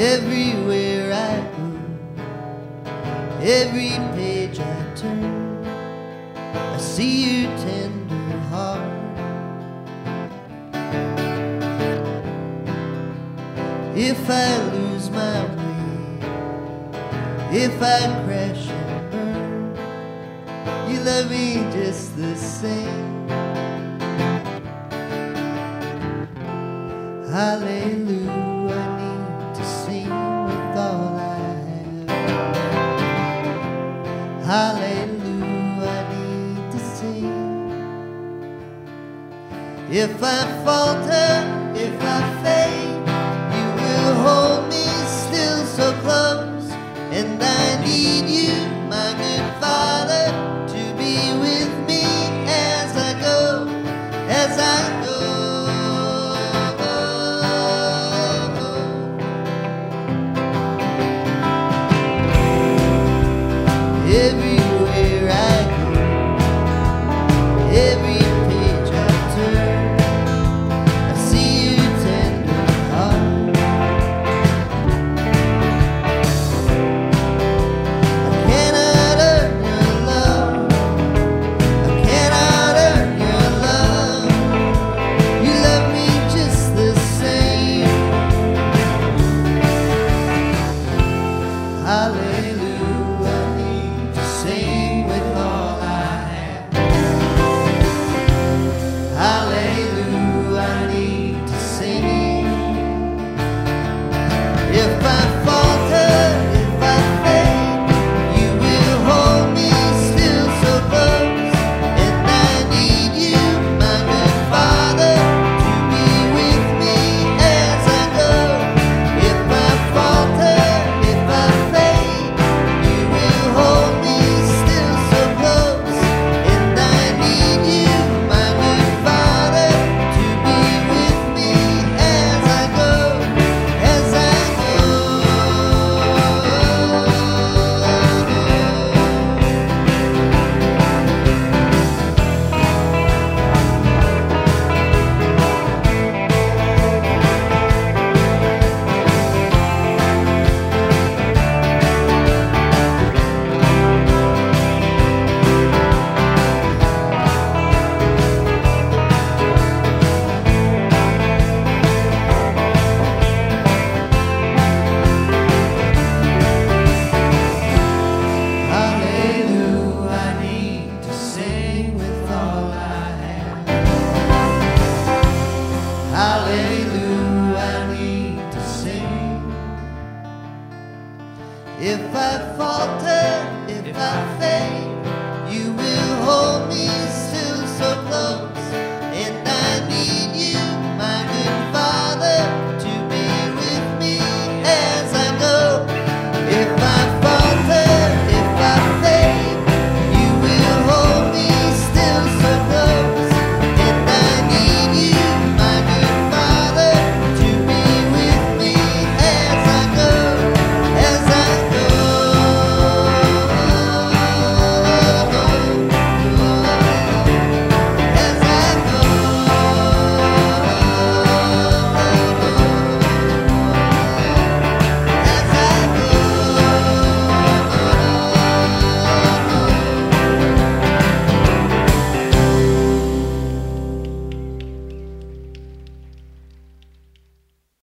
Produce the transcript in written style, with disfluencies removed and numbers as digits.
Everywhere I go, every page I turn, I see your tender heart. If I lose my way, if I crash and burn, you love me just the same. Hallelujah, I need to sing with all I have. Hallelujah, I need to sing. If I falter, if I faint, you will hold me